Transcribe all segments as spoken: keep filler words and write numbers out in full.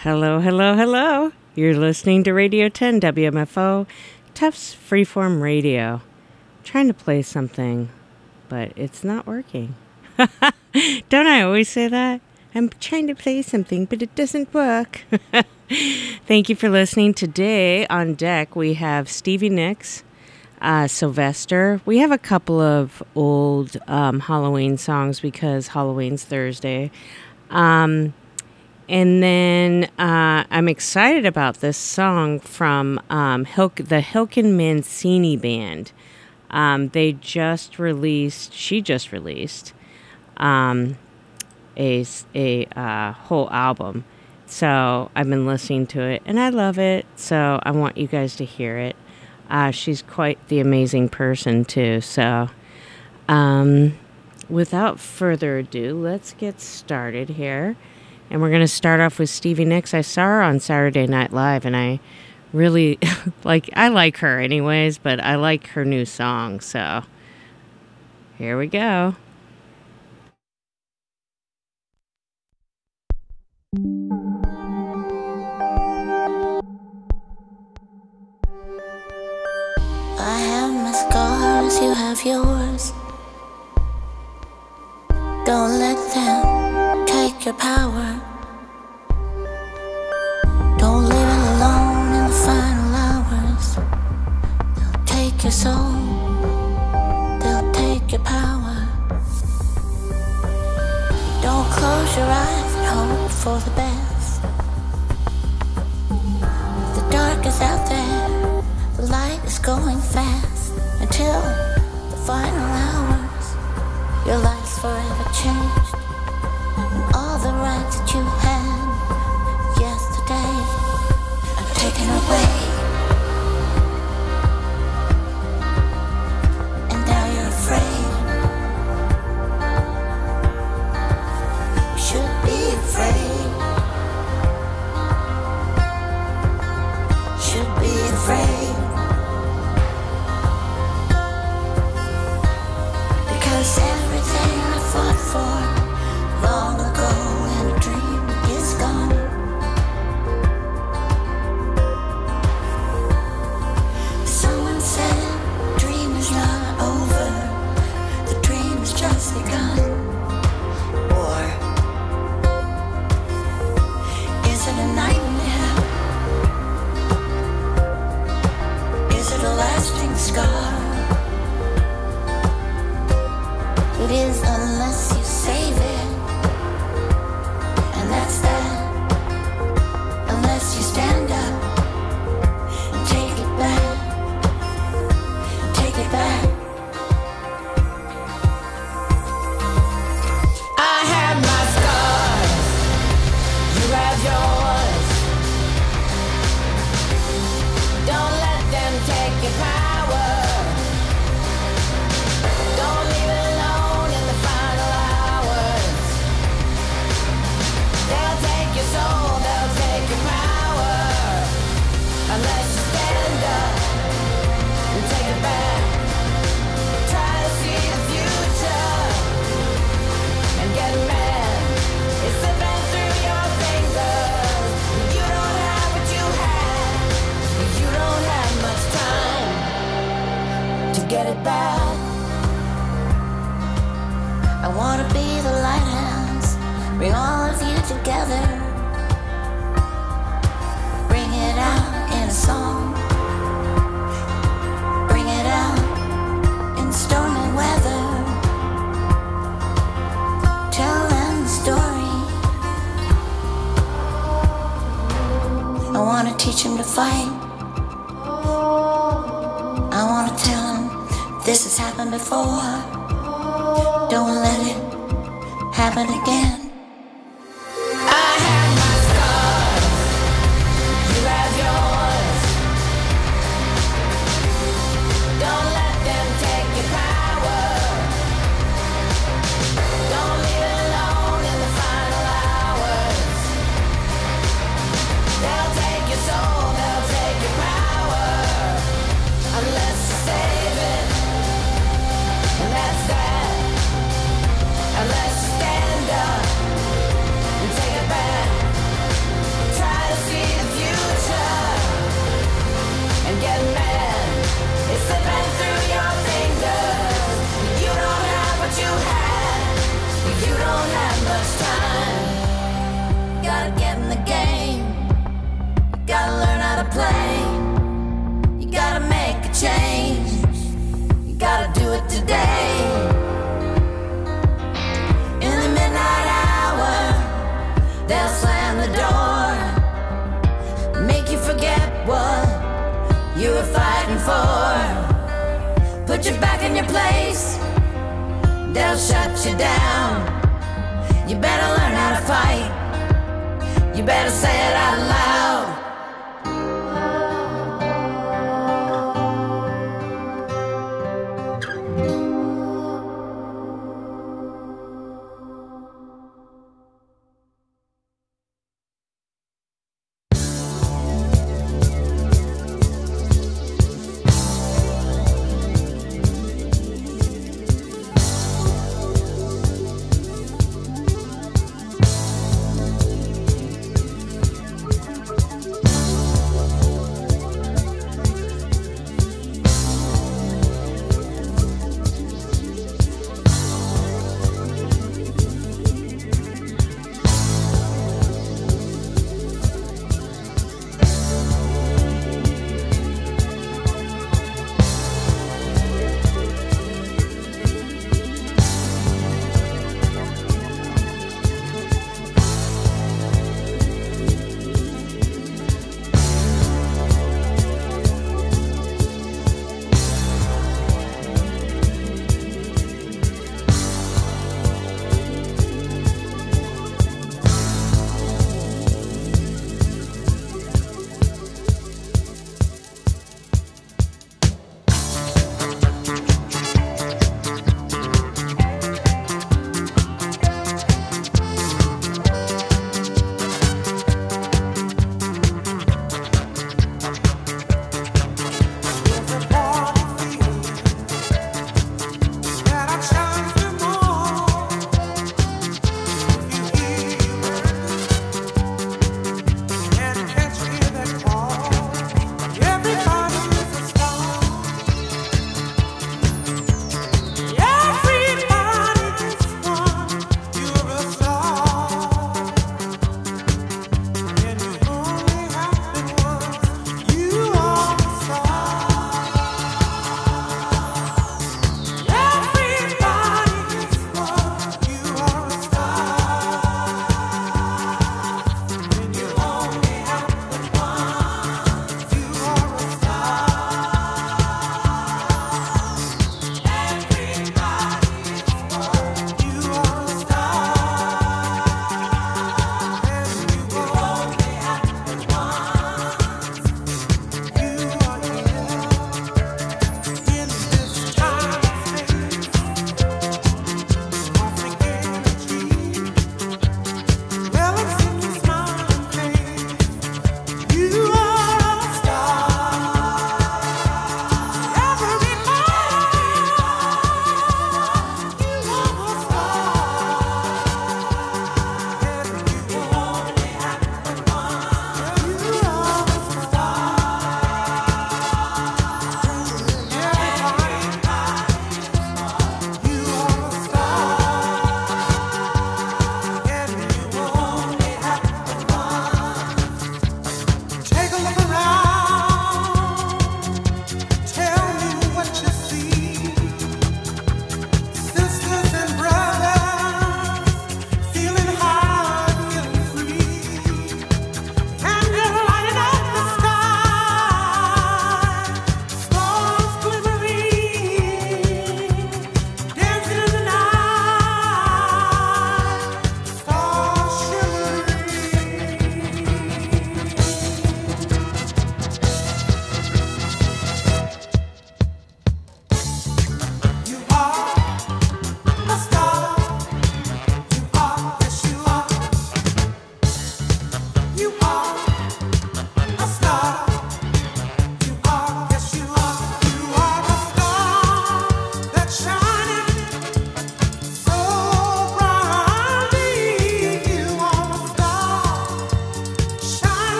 Hello, hello, hello. You're listening to Radio ten W M F O, Tufts Freeform Radio. Trying to play something, but it's not working. Don't I always say that? I'm trying to play something, but it doesn't work. Thank you for listening. Today on deck, we have Stevie Nicks, uh, Sylvester. We have a couple of old um, Halloween songs because Halloween's Thursday. Um... And then uh, I'm excited about this song from um, Hilk- the Hilken Mancini Band. Um, they just released, she just released um, a, a uh, whole album. So I've been listening to it, and I love it. So I want you guys to hear it. Uh, she's quite the amazing person, too. So um, without further ado, let's get started here. And we're going to start off with Stevie Nicks. I saw her on Saturday Night Live, and I really, like, I like her anyways, but I like her new song, so here we go. I have my scars, you have yours. Don't let them take your power. Don't leave it alone in the final hours. They'll take your soul, they'll take your power. Don't close your eyes and hope for the best. The dark is out there, the light is going fast. Until the final hours, your life's forever changed. All the rights that you had yesterday are taken away, and now you're afraid. You should be afraid. Should be afraid. Because everything I fought for long ago in a dream is gone. Someone said dream is not over, the dream has just begun. Or is it a nightmare? Is it a lasting scar? It is unless you save it. That's that, unless you stand up and take it back, take it back. I have my scars, you have yours. Don't let them take your power. Don't leave it alone in the final hours. They'll take your soul, they'll take your power. Unless you stand up and take it back. Try to see the future and get mad. It's slipping through your fingers. You don't have what you had. You don't have much time to get it back. I wanna be the lighthouse, bring all of you together. Bring it out in a song. Bring it out in stormy weather. Tell them the story. I wanna teach him to fight. I wanna tell him this has happened before. Don't let it happen again. Unless you stand up play. You gotta make a change. You gotta do it today. In the midnight hour, they'll slam the door, make you forget what you were fighting for. Put you back in your place, they'll shut you down. You better learn how to fight. You better say it out loud.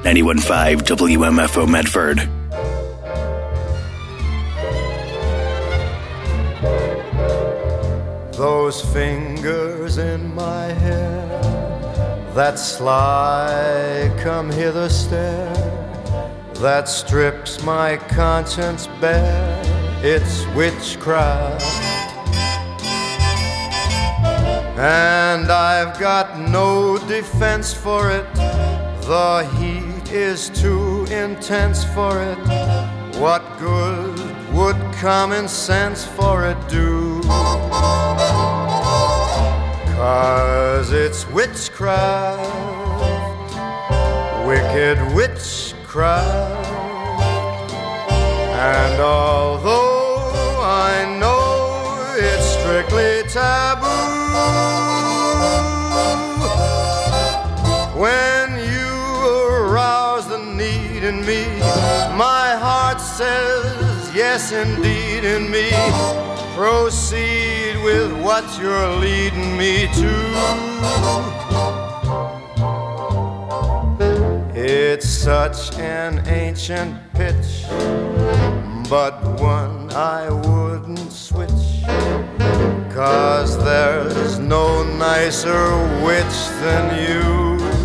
ninety-one point five W M F O Medford. Those fingers in my hair, that sly come hither stare, that strips my conscience bare, it's witchcraft. And I've got no defense for it, the heat is too intense for it. What good would common sense for it do? 'Cause it's witchcraft, wicked witchcraft. And although I know it's strictly taboo, when you arouse the need in me, my heart says yes indeed in me. Proceed with what you're leading me to. It's such an ancient pitch, but one I wouldn't switch, 'cause there's no nicer witch than you.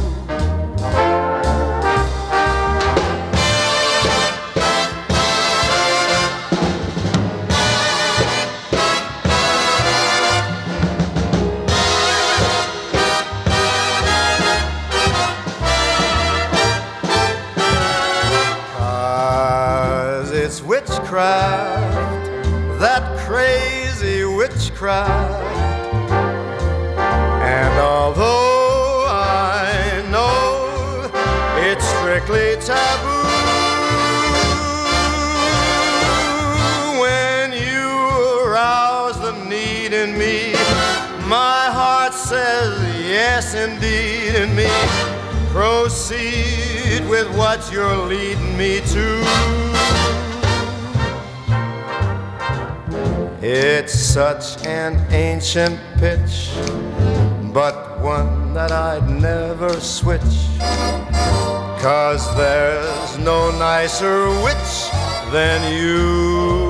Witchcraft, that crazy witchcraft. And although I know it's strictly taboo, when you arouse the need in me, my heart says yes indeed in me. Proceed with what you're leading me to. It's such an ancient pitch, but one that I'd never switch, 'cause there's no nicer witch than you.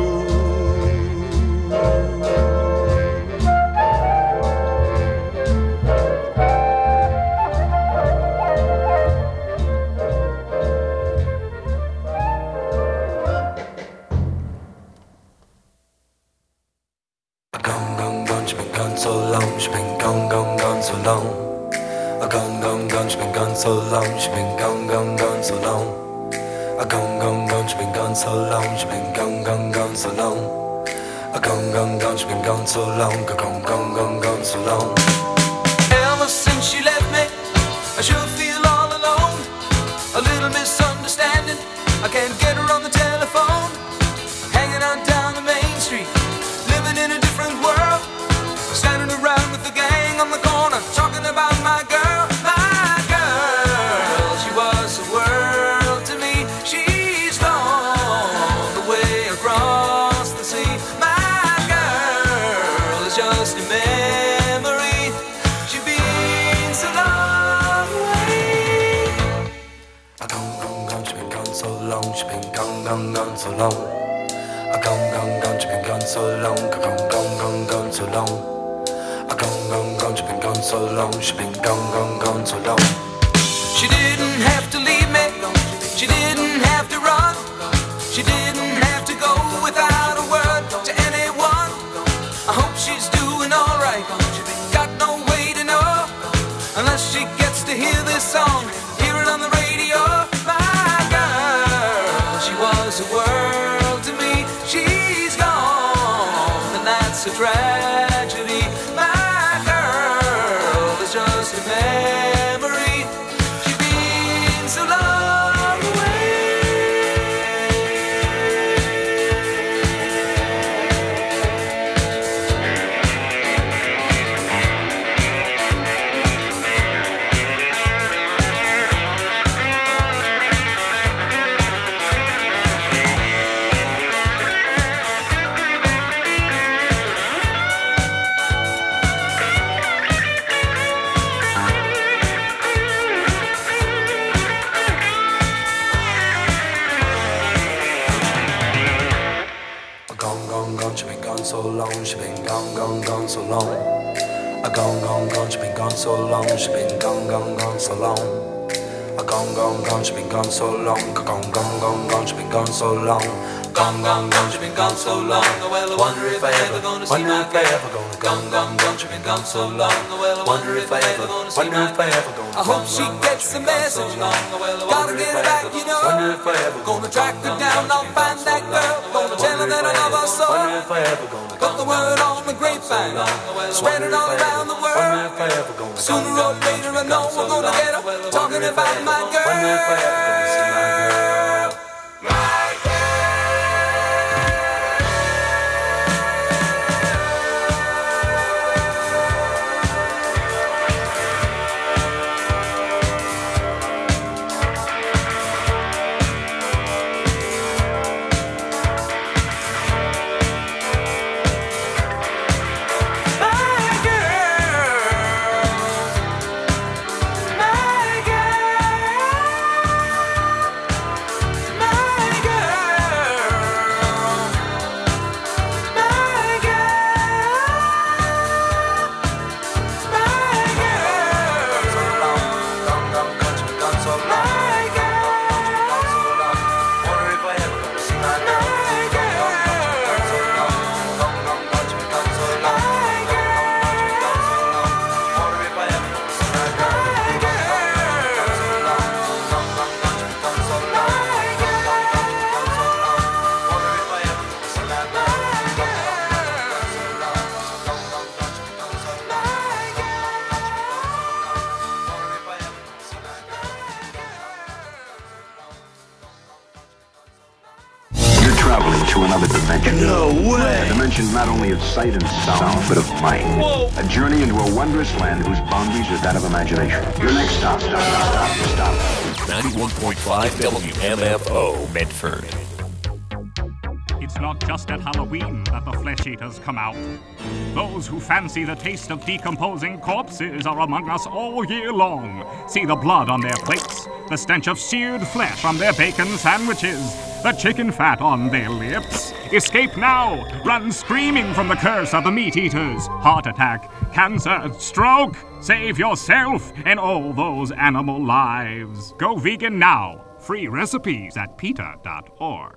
So long, she's been gone, gone, gone so long. A gone, gone, gone, she's been gone so long. She's been gone, gone, gone so long. A gone, gone, gone, she's been gone so long. A gone, gone, gone, gone so long. Ever since she left me, I sure feel all alone. A little misunderstanding, I can't get her on the telephone. Hanging out down the main street, living in a different world. Standing around with the gang on the corner, talking about my girl. Gone, gone so long. A gone, gone, gone, she's been gone so long. A gone, gone, gone, gone so long. A gone, gone, gone, she's been gone so long. She's been gone, gone, gone so long. She didn't have to leave me. She didn't have to run. She didn't have to go without a word to anyone. I hope she's doing alright. Got no way to know unless she gets to hear this song. Hear it on the radio. Was a world to me. She's gone, and that's a tragedy. My girl is just a memory. She's been so long away. gone, gone, gone, she been gone so long, she been gone, gone, gone so long. A gone, gone, gone, she been gone so long, she been gone, gone, gone so long. A gone, gone, gone, she been gone so long, gone, gone, gone, gone, she been gone so long. Gone, gone, gone, she been gone so long. Well, I wonder if I ever gonna see my girl. Ever gonna gone, gone, gone, she been gone so long. Well, I wonder if I ever gonna see my girl. I hope she gets the message. Gotta get her back, you know. Gonna track her down, I'll find that girl. Gonna tell her that I love her so. Put the word on the grapevine, spread it all around the world. Sooner or later, I know we're gonna get her. Talking about my girl. My not only of sight and sound, but of mind. Whoa. A journey into a wondrous land whose boundaries are that of imagination. Your next stop, stop, stop, stop, stop. ninety-one point five W M F O, Medford. It's not just at Halloween that the flesh eaters come out. Those who fancy the taste of decomposing corpses are among us all year long. See the blood on their plates, the stench of seared flesh on their bacon sandwiches, the chicken fat on their lips. Escape now! Run screaming from the curse of the meat eaters. Heart attack, cancer, stroke. Save yourself and all those animal lives. Go vegan now. Free recipes at PETA dot org.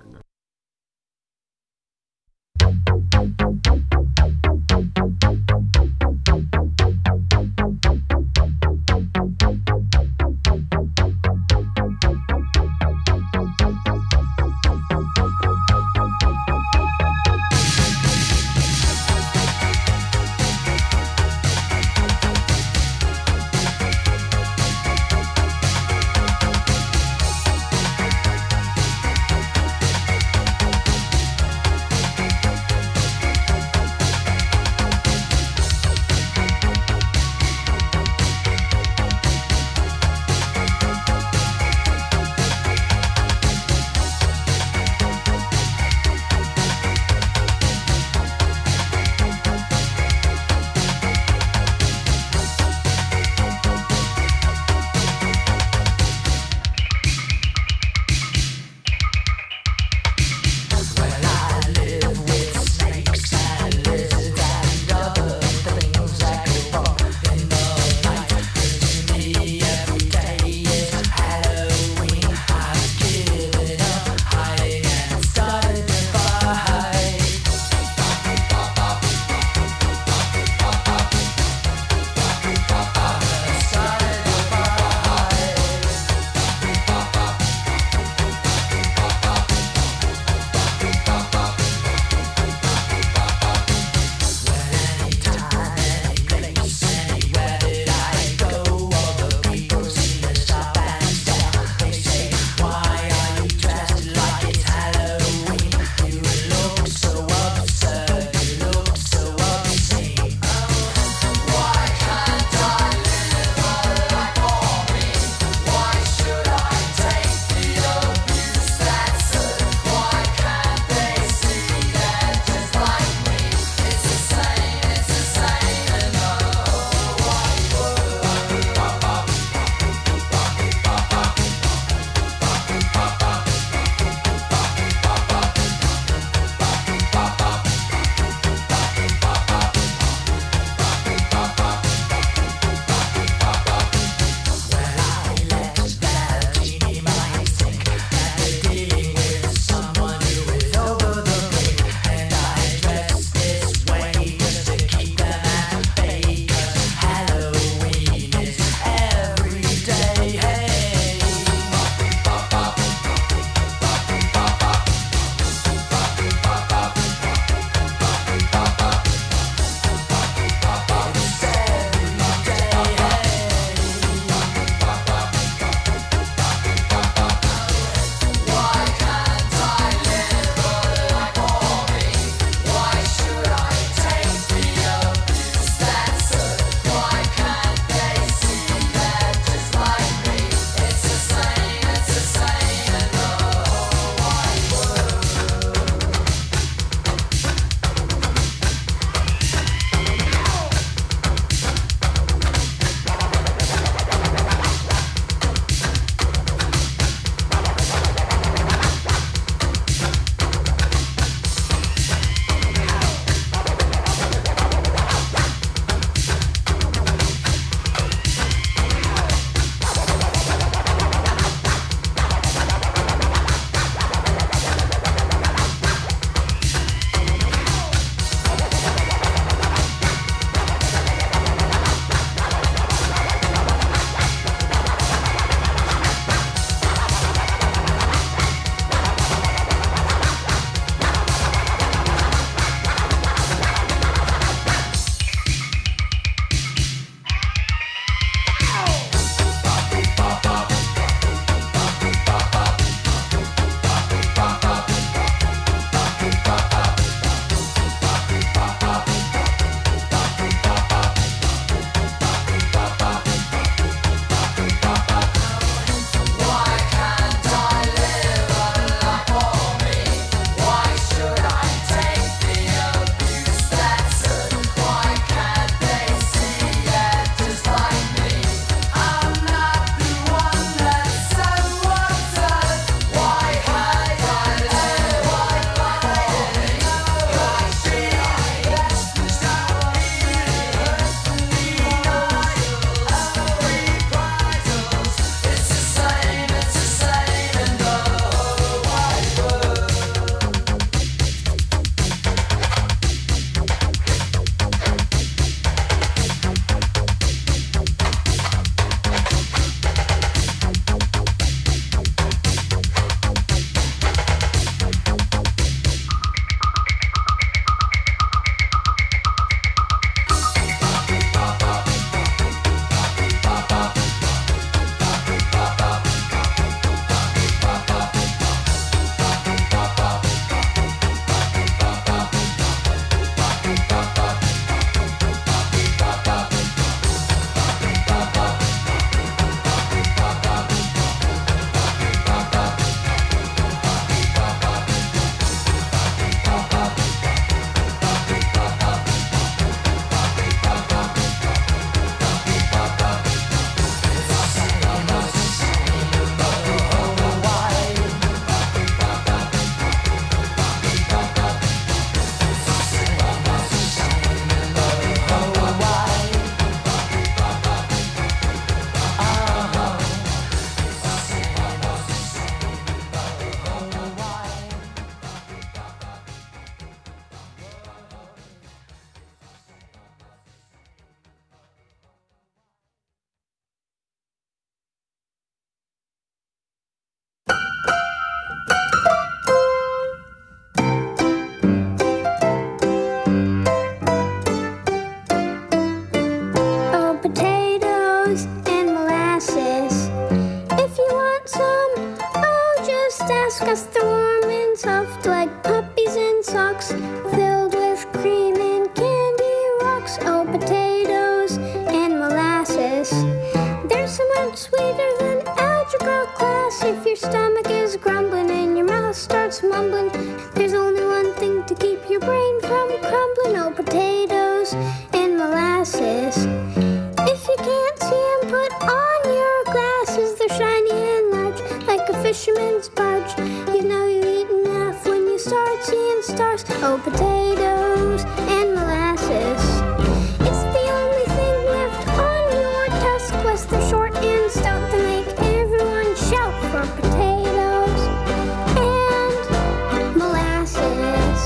socks filled with cream and candy rocks. Oh, potatoes and molasses. They're so much sweeter than algebra class. If your stomach is grumbling and your mouth starts mumbling, there's only one thing to keep your brain from crumbling. Oh, potatoes and molasses. If you can't see 'em, put on your glasses. They're shiny and large, like a fisherman's barge. You know you eat enough when you start seeing stars. Oh, potatoes and molasses. It's the only thing left on your task list. They're short and stout, they make everyone shout for potatoes and molasses.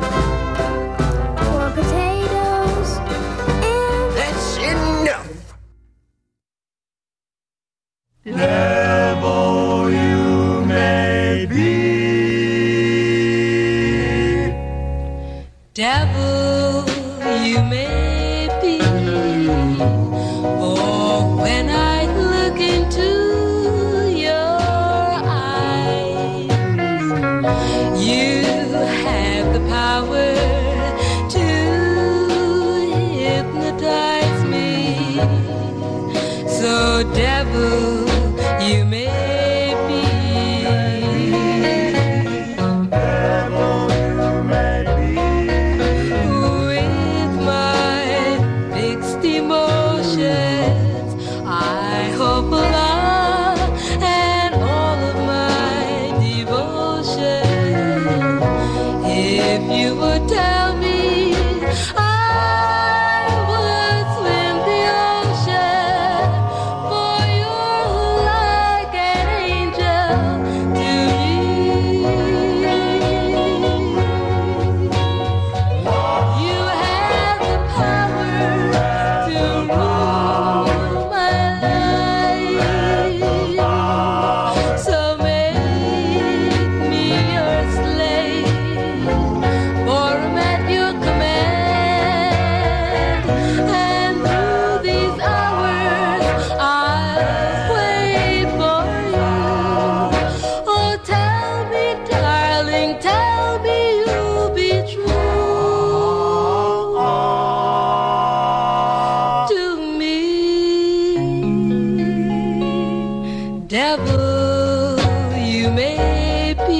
For potatoes and... That's enough! Devil you may be. Devil you may be. Oh, when I look into your eyes, you have the power to hypnotize me. So devil you may be. Devil you may be. With my fixed emotions, I hope a lot and all of my devotion. If you would tell me I would swim the ocean, for you're like an angel to me. You have the power to rule my life. So make me your slave, for I'm at your command. And through these hours I'll wait for you. Oh, tell me, darling, tell me you'll be true to me. Devil you may be.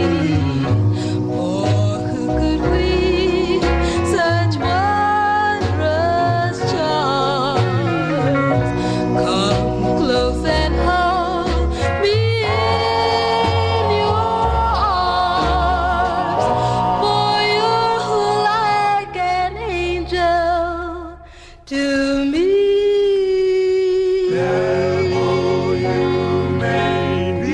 For who could weave such wondrous charms? Come close and hold me in your arms, for you're like an angel to me. Devil you may be.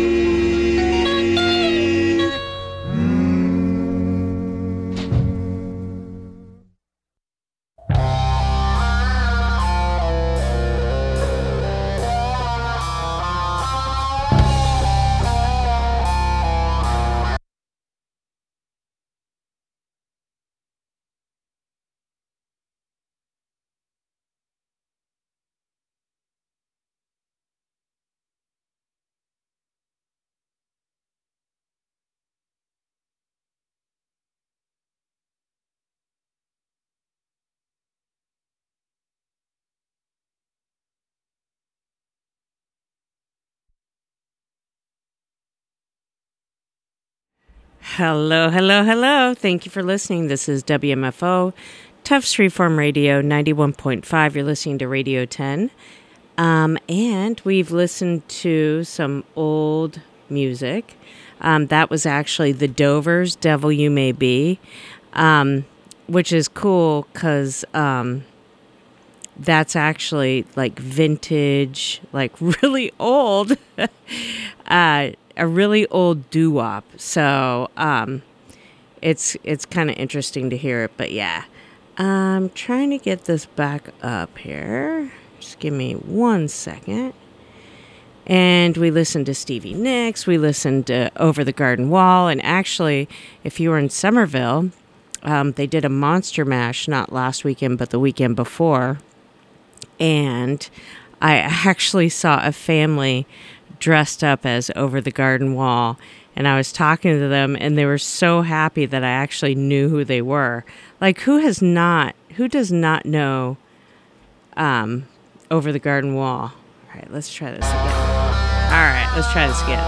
Hello, hello, hello. Thank you for listening. This is W M F O, Tufts Freeform Radio, ninety-one point five. You're listening to Radio ten. Um, and we've listened to some old music. Um, that was actually the Dovers, Devil You May Be, um, which is cool because um, that's actually like vintage, like really old, uh, a really old doo-wop. So um, it's it's kind of interesting to hear it. But yeah, I'm trying to get this back up here. Just give me one second. And we listened to Stevie Nicks. We listened to Over the Garden Wall. And actually, if you were in Somerville, um, they did a Monster Mash, not last weekend, but the weekend before. And I actually saw a family dressed up as Over the Garden Wall. and I was talking to them, and they were so happy that I actually knew who they were. Like, who has not, who does not know um, Over the Garden Wall? All right, let's try this again. All right, let's try this again.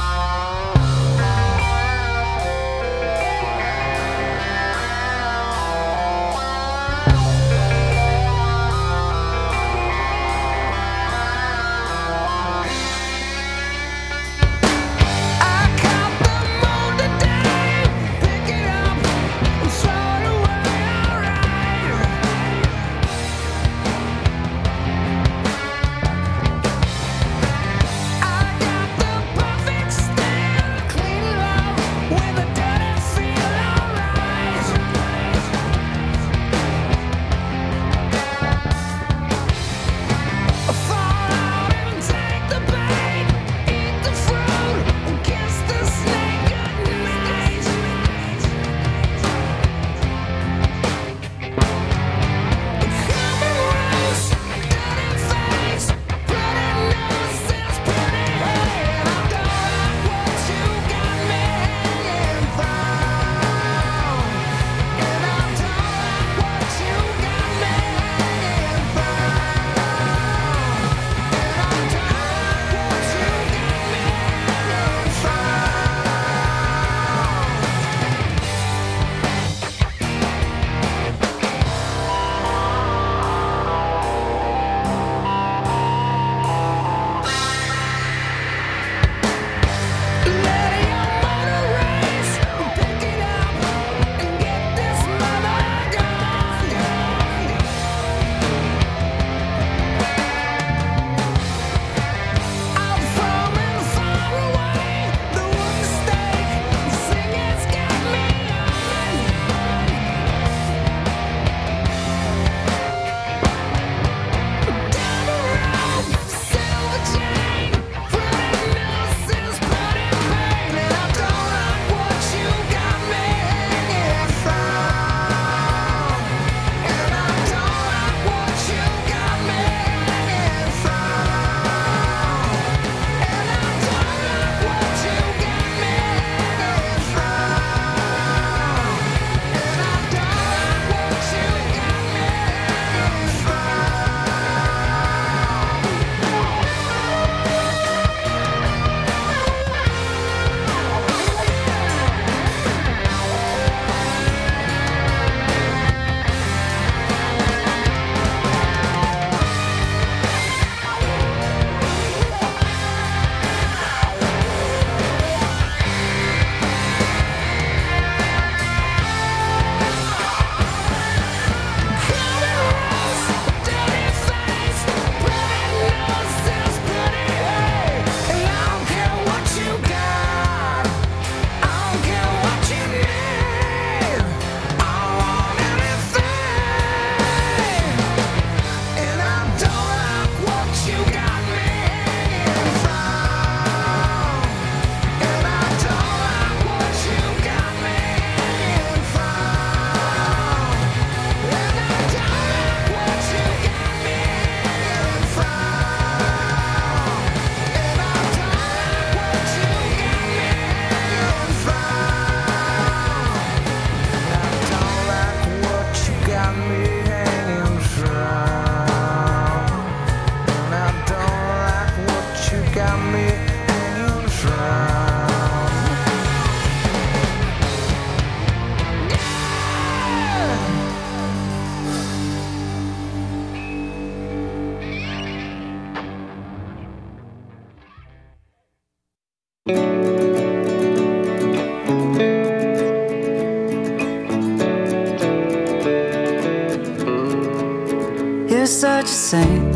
You're such a saint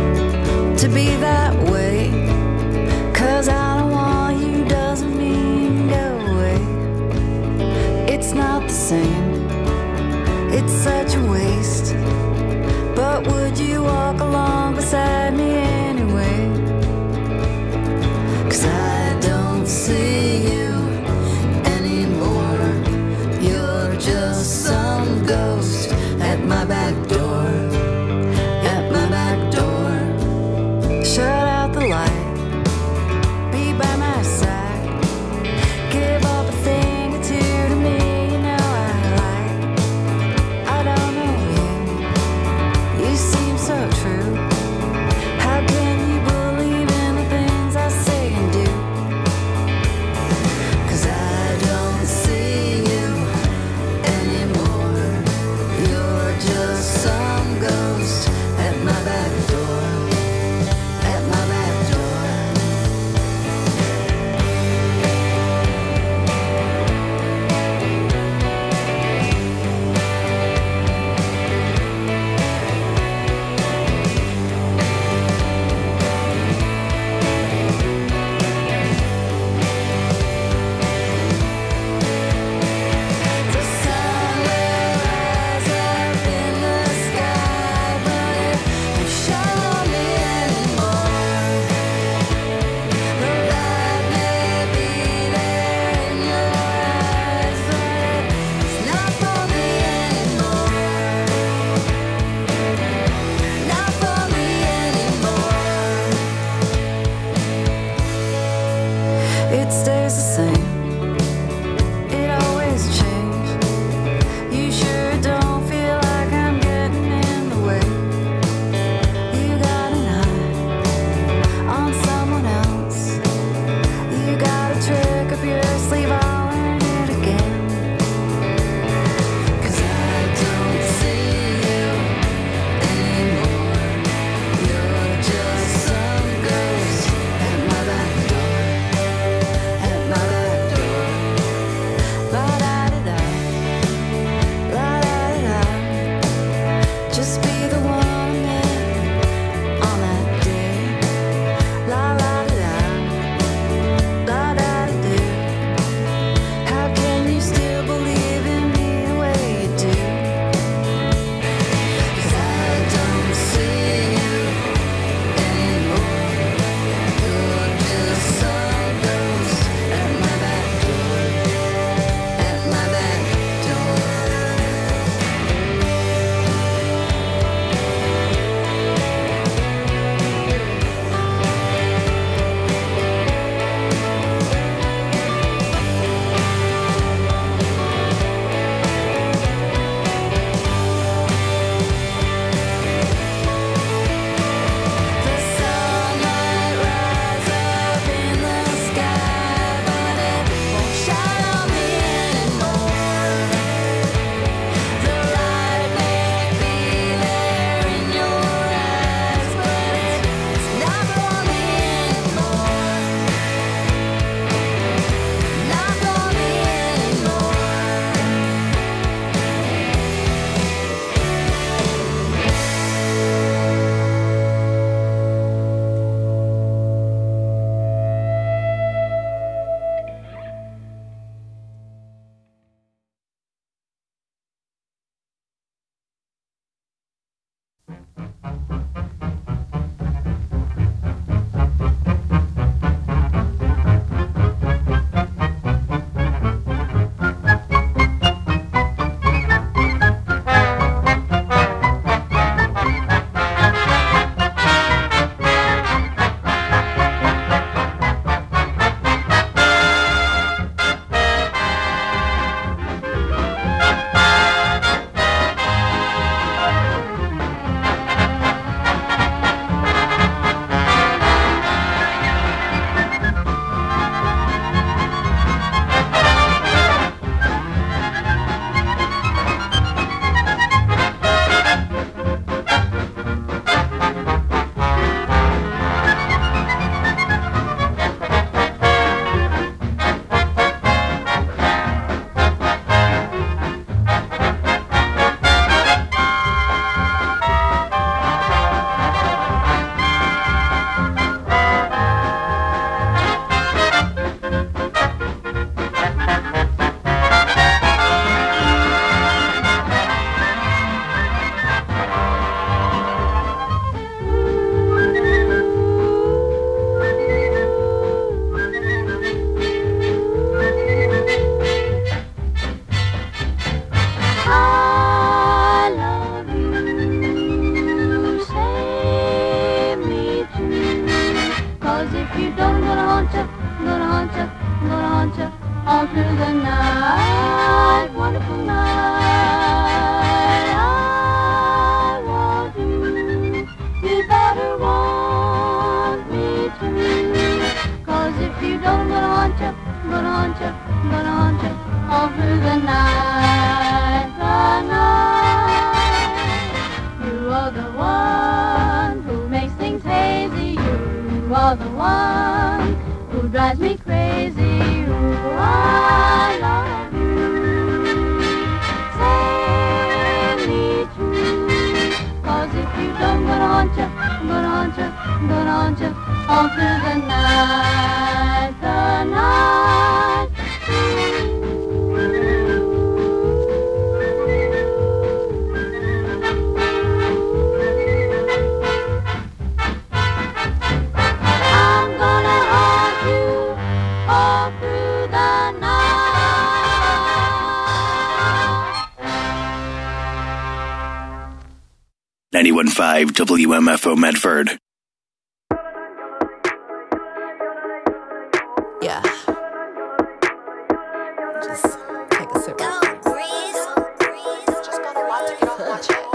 to be that way, 'cause I don't want you doesn't mean go away. It's not the same, it's such a waste, but would you walk along beside me anyway? 'Cause I don't see you anymore, you're just some ghost at my back door, at my back door. Shut out the light, be by my side, ninety-one point five W M F O Medford. Yeah. Just take a sip. Go, breeze. Just gonna watch it off my chest.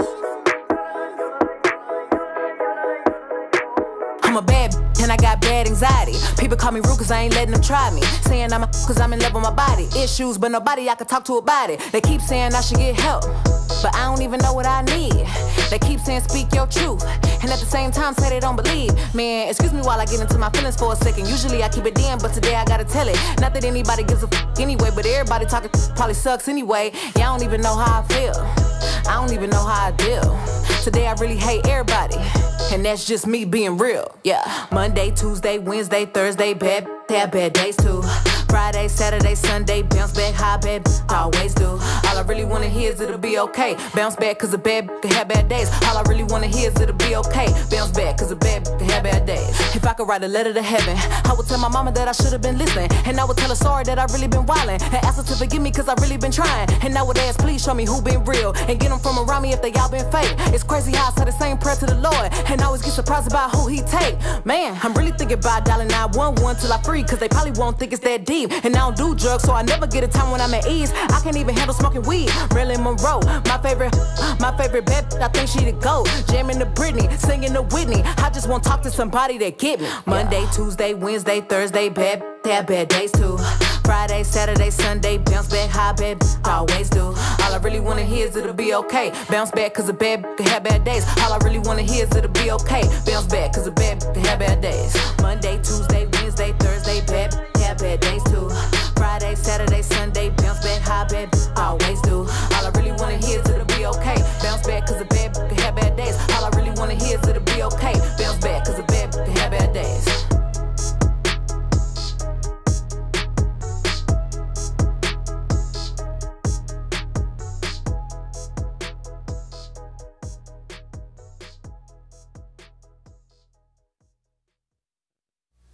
I'm a bad bitch and I got bad anxiety. People call me rude cause I ain't letting them try me. Saying I'm a cause I'm in love with my body. Issues, but nobody I can talk to about it. They keep saying I should get help, but I don't even know what I need. They keep saying speak your truth, and at the same time say they don't believe. Man, excuse me while I get into my feelings for a second. Usually I keep it in, but today I gotta tell it. Not that anybody gives a f anyway, but everybody talking probably sucks anyway. Yeah, I don't even know how I feel. I don't even know how I deal. Today I really hate everybody, and that's just me being real. Yeah, Monday, Tuesday, Wednesday, Thursday, bad have bad days too. Friday, Saturday, Sunday, bounce back, high bad, I always do. All I really wanna hear is it'll be okay. Bounce back cause a bad can have bad days. All I really wanna hear is it'll be okay. Bounce back cause a bad can have bad days. If I could write a letter to heaven, I would tell my mama that I should've been listening. And I would tell her sorry that I really been wildin'. And ask her to forgive me cause I really been trying. And I would ask please show me who been real. And get them from around me if they all been fake. It's crazy how I say the same prayer to the Lord. And I always get surprised about who he take. Man, I'm really thinking about dialing nine one one till I free. Cause they probably won't think it's that deep. And I don't do drugs, so I never get a time when I'm at ease. I can't even handle smoking weed. Marilyn Monroe, my favorite, my favorite bad, I think she the GOAT. Jamming to Britney, singing to Whitney. I just want to talk to somebody that get me. Monday, Tuesday, Wednesday, Thursday, bad, have bad days too. Friday, Saturday, Sunday, bounce back, high bad, I always do. All I really wanna hear is it'll be okay. Bounce back cause a bad can have bad days. All I really wanna hear is it'll be okay. Bounce back cause a bad can have bad days. Monday, Tuesday, Wednesday, Thursday, bad, have bad days too. Friday, Saturday, Sunday, bounce back, high bad, I always do. All I really wanna hear is it'll be okay. Bounce back cause a bad can have bad days. All I really wanna hear is it'll be okay. Bounce back cause a bad can have bad days.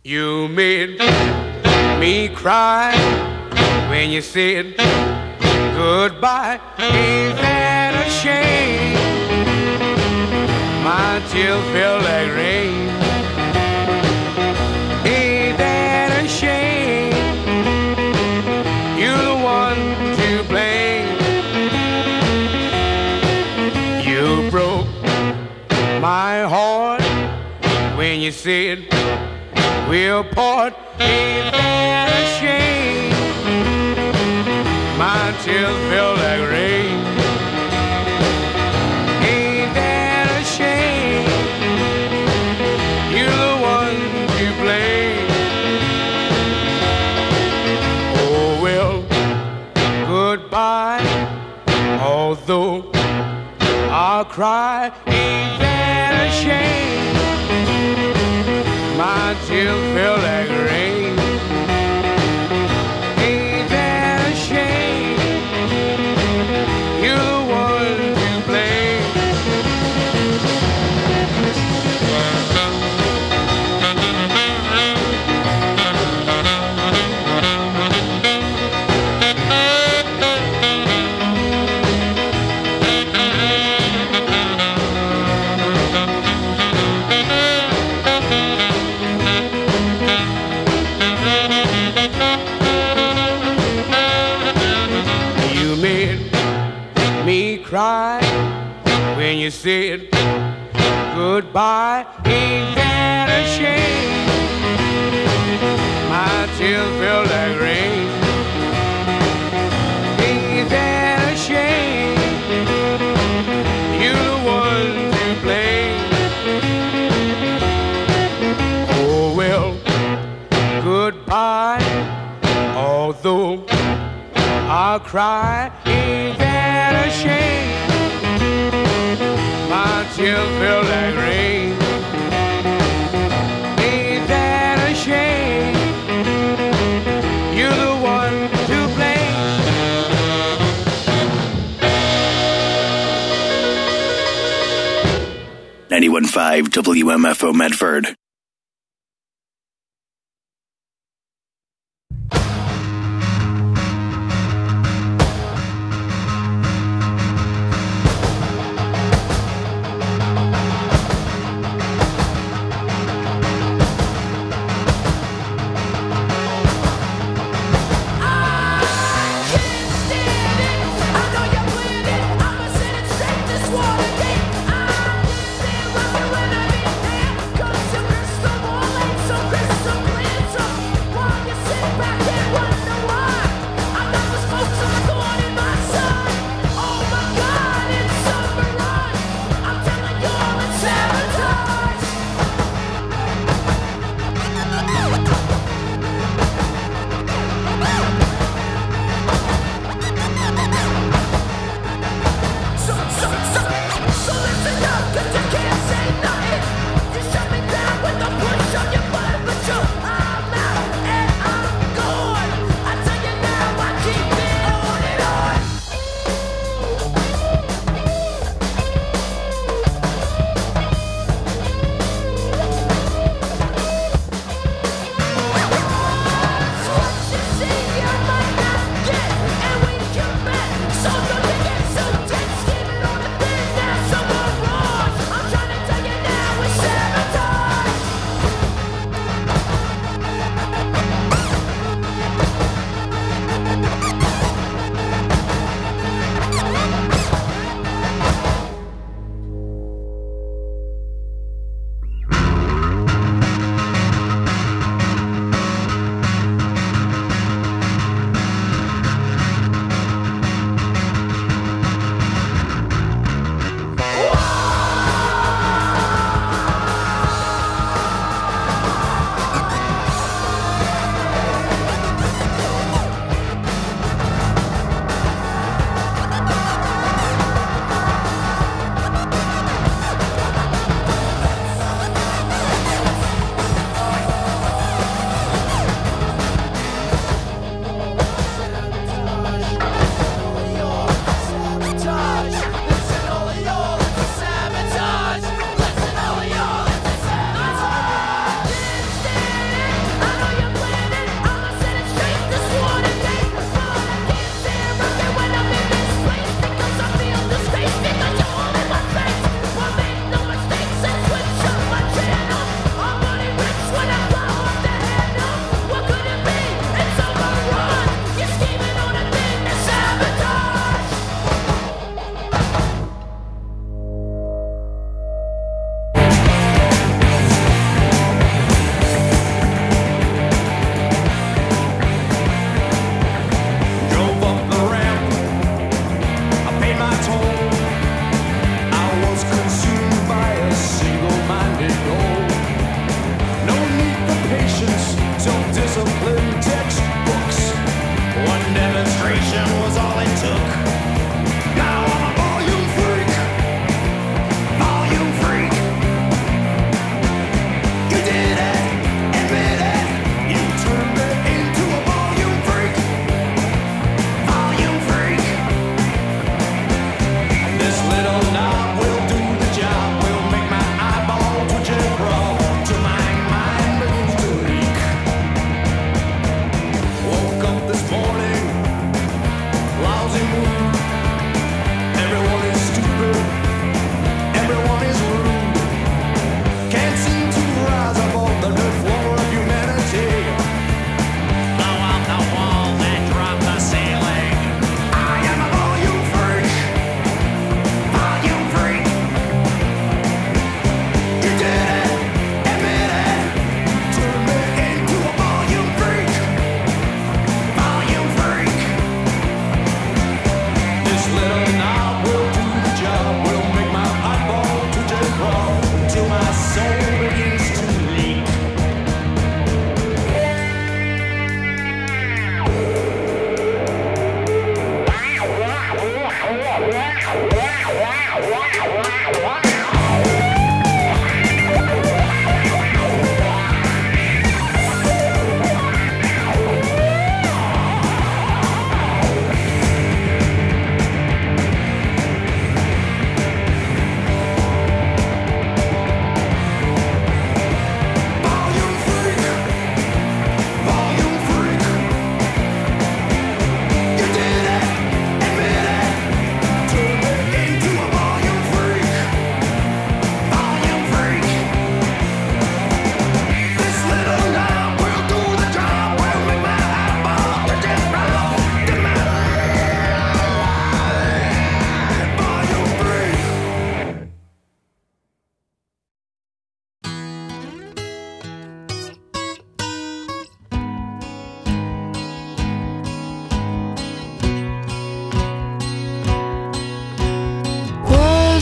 You made me cry when you said goodbye. Ain't that a shame? My tears feel like rain. Ain't that a shame? You're the one to blame. You broke my heart when you said we'll part. Ain't that a shame? My tears feel like rain. Ain't that a shame? You're the one to blame. Oh well, goodbye. Although I'll cry, ain't that a shame? My tears feel like rain. Ain't that a shame? You're the one to blame. Cry when you said goodbye. Ain't that a shame? My tears feel like rain. Ain't that a shame? You're the one to blame. Oh well, goodbye. Although I'll cry, ain't that a shame? My tears feel like rain. Ain't that a shame? You're the one to blame. ninety-one point five W M F O Medford. This water gate, I'm just there, when I be there, 'cause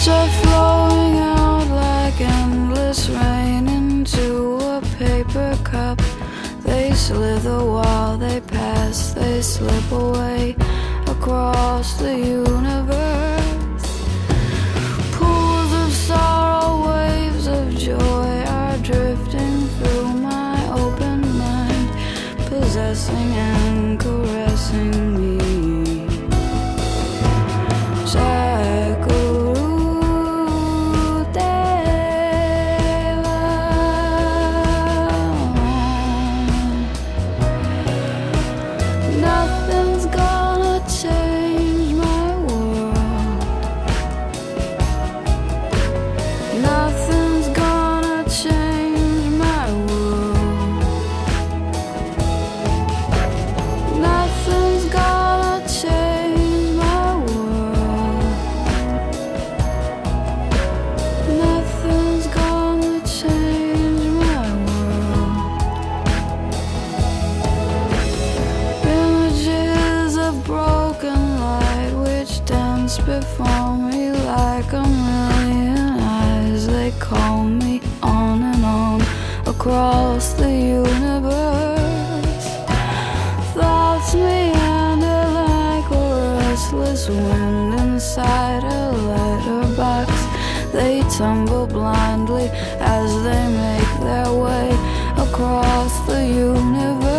Words are flowing out like endless rain into a paper cup. They slither while they pass, they slip away across the universe. Pools of sorrow, waves of joy are drifting through my open mind, possessing and caressing me. Nothing's gonna change my world. Nothing's gonna change my world. Nothing's gonna change my world. Nothing's gonna change my world. Images of broken light which dance before me like a million eyes. They call me on and on across the universe. Thoughts meander like a restless wind inside a letterbox. They tumble blindly as they make their way across the universe.